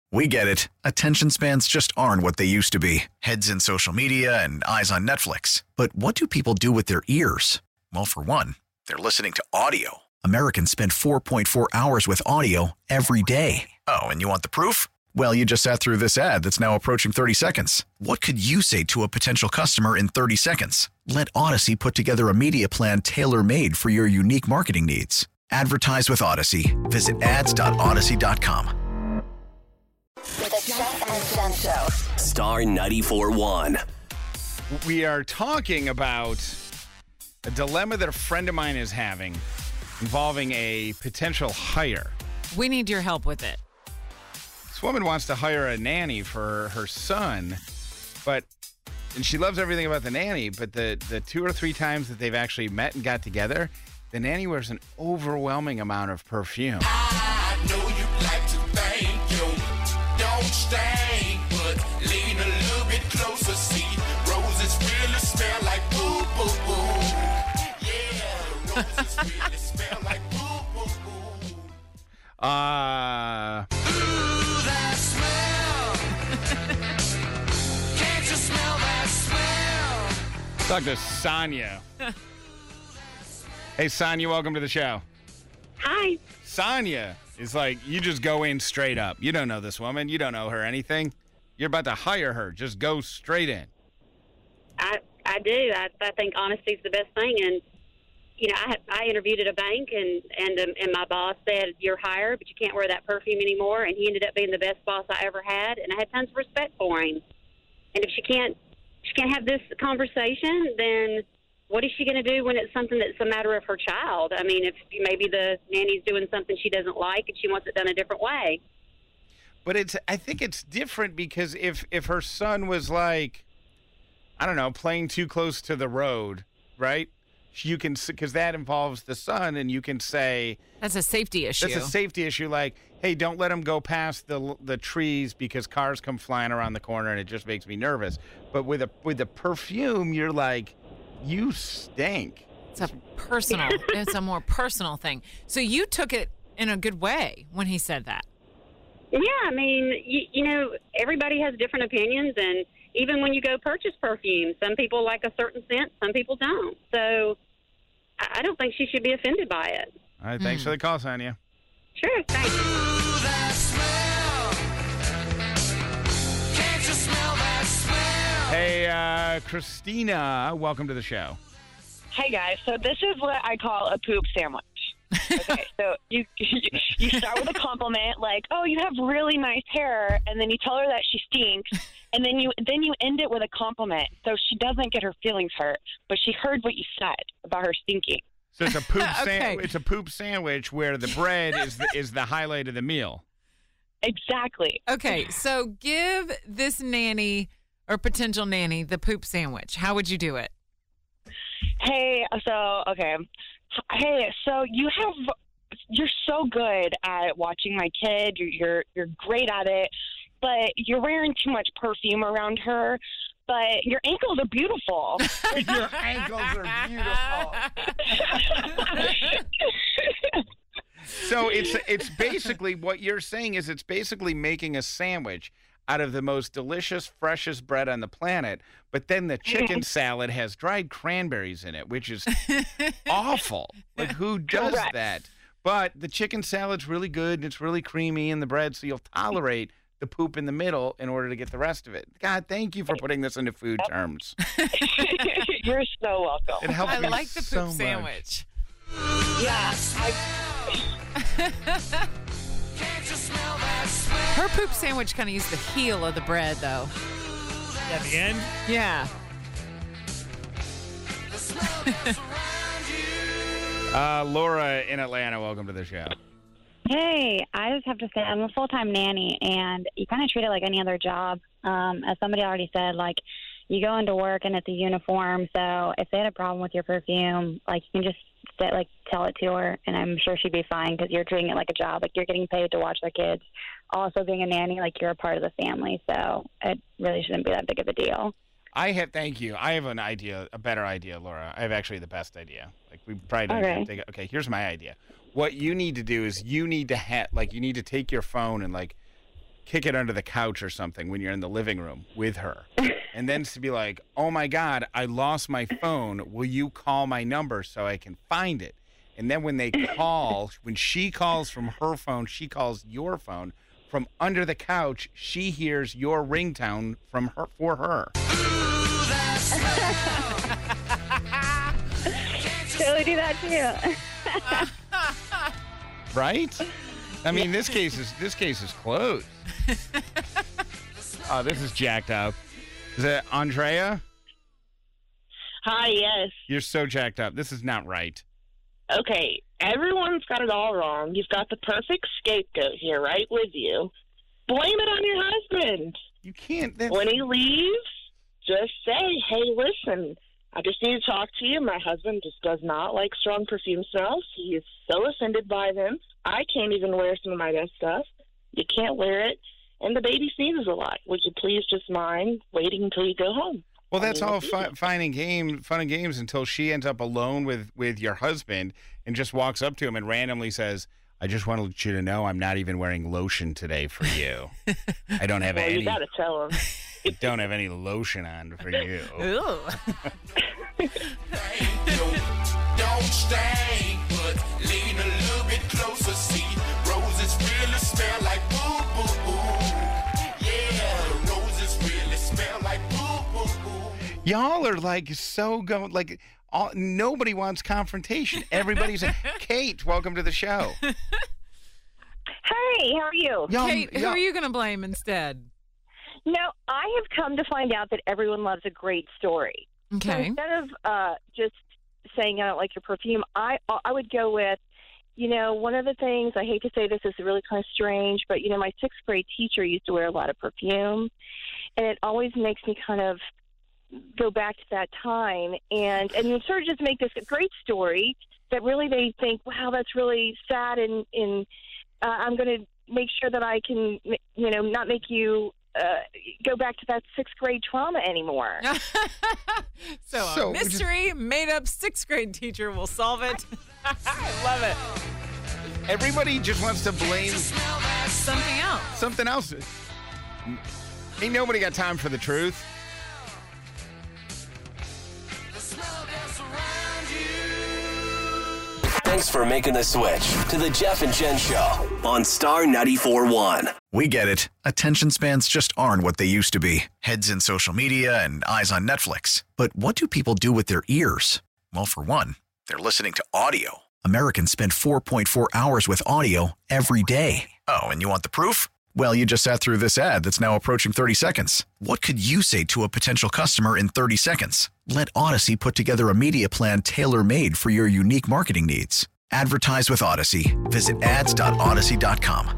We get it. Attention spans just aren't what they used to be. Heads in social media and eyes on Netflix. But what do people do with their ears? Well, for one, they're listening to audio. Americans spend 4.4 hours with audio every day. Oh, and you want the proof? Well, you just sat through this ad that's now approaching 30 seconds. What could you say to a potential customer in 30 seconds? Let Odyssey put together a media plan tailor-made for your unique marketing needs. Advertise with Odyssey. Visit ads.odyssey.com. The Jeff and Jen Show. Star 94.1. We are talking about a dilemma that a friend of mine is having involving a potential hire. We need your help with it. This woman wants to hire a nanny for her son, and she loves everything about the nanny, but the 2 or 3 times that they've actually met and got together, the nanny wears an overwhelming amount of perfume. I know you'd like to thank you. Don't stay, but lean a little bit closer. See, roses really smell like boo, boo, boo. Yeah, roses really smell like boo, boo, boo. Ooh, that smell. Can't you smell that smell? Talk to Sonia. Hey, Sonia, welcome to the show. Hi. Sonia is like, you just go in straight up. You don't know this woman. You don't know her anything. You're about to hire her. Just go straight in. I do. I think honesty is the best thing. And, you know, I interviewed at a bank, and my boss said, you're hired, but you can't wear that perfume anymore. And he ended up being the best boss I ever had, and I had tons of respect for him. And if she can't have this conversation, then what is she going to do when it's something that's a matter of her child? I mean, if maybe the nanny's doing something she doesn't like and she wants it done a different way. But I think it's different because if her son was like, I don't know, playing too close to the road, right? You can, because that involves the son, and you can say that's a safety issue. That's a safety issue. Like, hey, don't let him go past the trees because cars come flying around the corner, and it just makes me nervous. But with the perfume, you're like, you stink. It's a more personal thing. So you took it in a good way when he said that. Yeah, I mean, you know, everybody has different opinions, and even when you go purchase perfume, some people like a certain scent, some people don't. So I don't think she should be offended by it. All right, thanks for the call, Sonia. Sure, thanks. Ooh, that smell. Can't you smell that smell? Hey, Christina, welcome to the show. Hey guys, so this is what I call a poop sandwich. Okay, so you start with a compliment like, "Oh, you have really nice hair," and then you tell her that she stinks, and then you end it with a compliment, so she doesn't get her feelings hurt, but she heard what you said about her stinking. So it's a poop Okay. It's a poop sandwich where the bread is the highlight of the meal. Exactly. Okay, so give this nanny or potential nanny the poop sandwich. How would you do it? Hey, so you're so good at watching my kid. You're great at it, but you're wearing too much perfume around her. But your ankles are beautiful. Your ankles are beautiful. So it's basically what you're saying is it's basically making a sandwich out of the most delicious, freshest bread on the planet, but then the chicken salad has dried cranberries in it, which is awful. Like, who does Correct. that? But the chicken salad's really good, and it's really creamy in the bread, so you'll tolerate the poop in the middle in order to get the rest of it. God, thank you for putting this into food terms. You're so welcome. It helps I me like the so poop much. sandwich. Yeah. Can't you smell that smell? Her poop sandwich kind of used the heel of the bread, though. At the end? Yeah. The smell gets around you. Laura in Atlanta, welcome to the show. Hey, I just have to say I'm a full-time nanny, and you kind of treat it like any other job. As somebody already said, like, you go into work and it's a uniform, so if they had a problem with your perfume, like, you can just tell it to her, and I'm sure she'd be fine because you're treating it like a job. Like, you're getting paid to watch their kids. Also, being a nanny, like, you're a part of the family, so it really shouldn't be that big of a deal. Thank you. I have an idea, a better idea, Laura. I have actually the best idea. Like, we probably don't even think, okay, here's my idea. What you need to do is you need to take your phone and, like, kick it under the couch or something when you're in the living room with her. And then to be like, oh, my God, I lost my phone. Will you call my number so I can find it? And then when they call, when she calls from her phone, she calls your phone. From under the couch, she hears your ringtone from her for her. Totally do that too. Right? I mean, this case is closed. Oh, this is jacked up. Is it Andrea? Hi, yes. You're so jacked up. This is not right. Okay, everyone's got it all wrong. You've got the perfect scapegoat here right with you. Blame it on your husband. You can't. When he leaves, just say, hey, listen, I just need to talk to you. My husband just does not like strong perfume smells. He is so offended by them. I can't even wear some of my best stuff. You can't wear it. And the baby sneezes a lot. Would you please just mind waiting until you go home? Well, that's all fun and games until she ends up alone with your husband and just walks up to him and randomly says, I just wanted you to know I'm not even wearing lotion today for you. I don't have any. You got to tell him. I don't have any lotion on for you. Ooh. Don't stay, but lean a little bit closer. See, roses really smell like boo boo boo. Yeah, roses really smell like boo boo boo. Y'all are like so going like nobody wants confrontation. Everybody's Kate, welcome to the show. Hey, how are you? Kate, who are you going to blame instead? No, I have come to find out that everyone loves a great story. Okay. So instead of just saying I don't like your perfume, I would go with, one of the things, I hate to say this, is really kind of strange, but, my sixth grade teacher used to wear a lot of perfume, and it always makes me kind of go back to that time and you sort of just make this a great story that really they think, wow, that's really sad, and I'm going to make sure that I can, not make you go back to that sixth grade trauma anymore. So a mystery made-up sixth grade teacher will solve it. I love it. Everybody just wants to blame something else. Something else. Ain't nobody got time for the truth. Thanks for making the switch to the Jeff and Jen Show on Star 94.1. We get it. Attention spans just aren't what they used to be. Heads in social media and eyes on Netflix. But what do people do with their ears? Well, for one, they're listening to audio. Americans spend 4.4 hours with audio every day. Oh, and you want the proof? Well, you just sat through this ad that's now approaching 30 seconds. What could you say to a potential customer in 30 seconds? Let Odyssey put together a media plan tailor-made for your unique marketing needs. Advertise with Odyssey. Visit ads.odyssey.com.